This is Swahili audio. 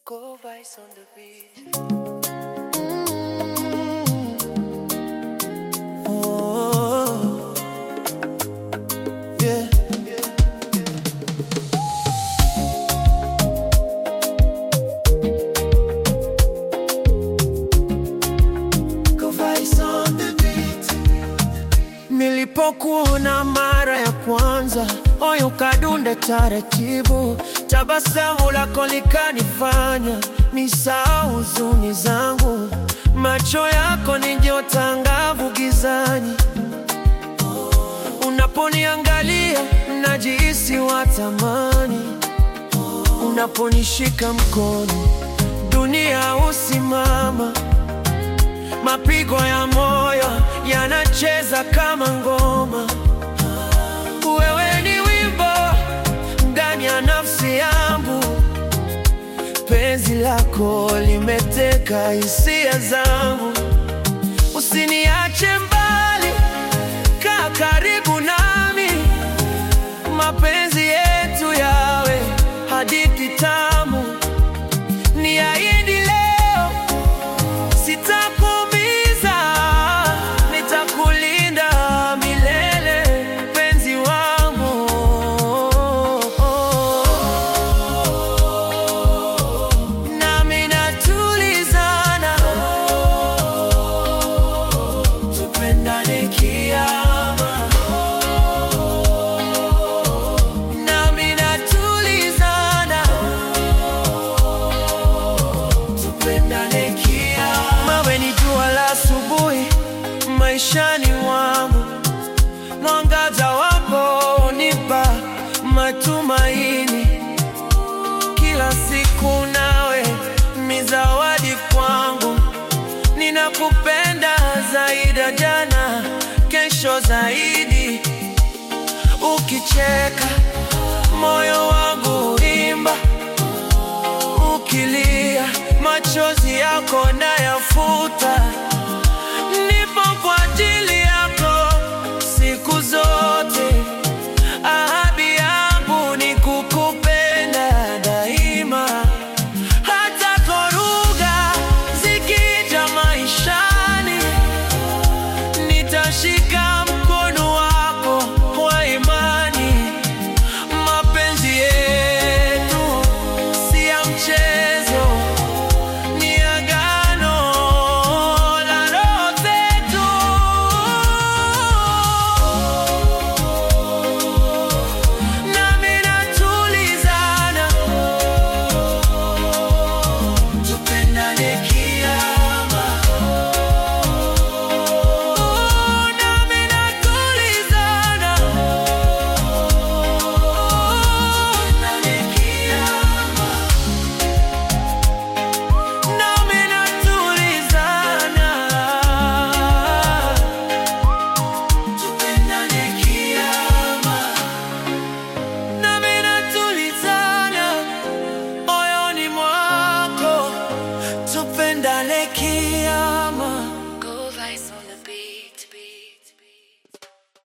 Go Vice on the beat. Oh, yeah. Go Vice on the beat. Nilipokuona mara ya kwanza, moyo ukadunda taratibu. Tabasamu lako likanifanya nisahau huzuni zangu. Macho yako ni nyota angavu gizani. Unaponiangalia najihisi wa thamani. Unaponishika mkono dunia husimama. Mapigo ya moyo yanacheza kama ngoma. Wewe ni wimbo ndani ya nafsi yangu. Penzi lako limeteka hisia zangu. Usiniache mbali, kaa karibu nami. Mapenzi yetu yawe hadithi tamu. Niahidi leo sitakuumiza, nitakulinda milele penzi wangu. Nami natulizana, tupendane kiama. Nami natulizana, tupendane kiama. Wewe ni jua la asubuhi maishani mwangu. Mwangaza wako unipa matumaini. Kila siku nawe ni zawadi kwangu. Ninakupenda zaidi ya jana, kesho zaidi. Ukicheka moyo wangu imba. Ukilia machozi yako na